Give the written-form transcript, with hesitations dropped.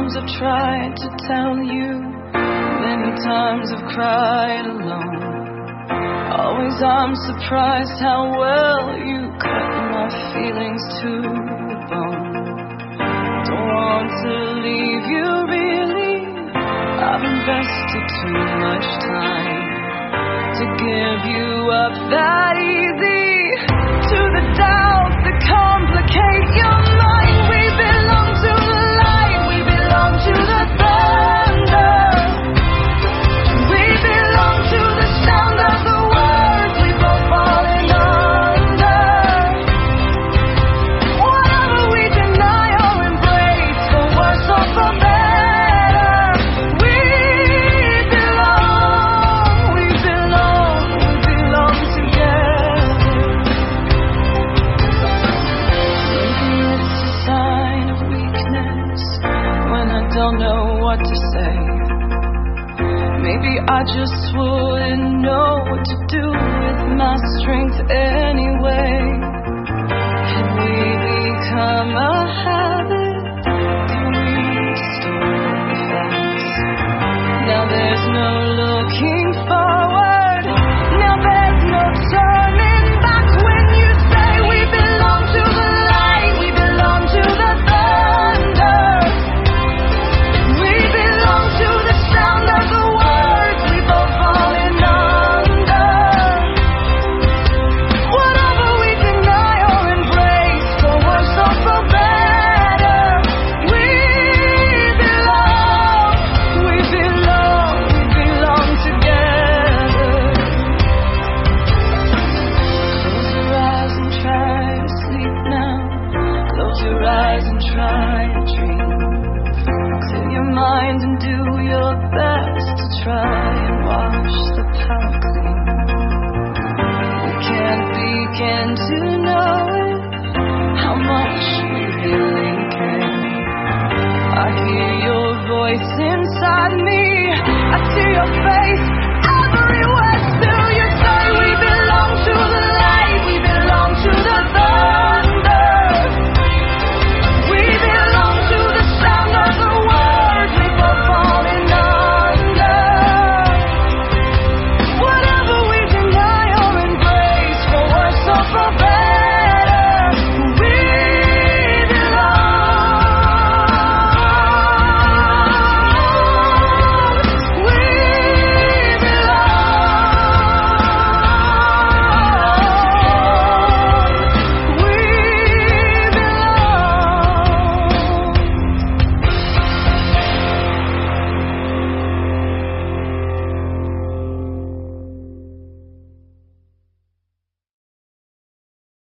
times I've tried to tell you, many times I've cried alone. Always I'm surprised how well you cut my feelings to the bone. Don't want to leave you really, I've invested too much time to give you up that easy. To the doubts that complicate your mind, we belong to the light, we belong to the thunder. We belong to the sound of the words we both fallen under. Whatever we deny or embrace, for worse or for better, we belong together. Maybe it's a sign of weakness when I don't know what to say. Maybe I just wouldn't know what to do with my strength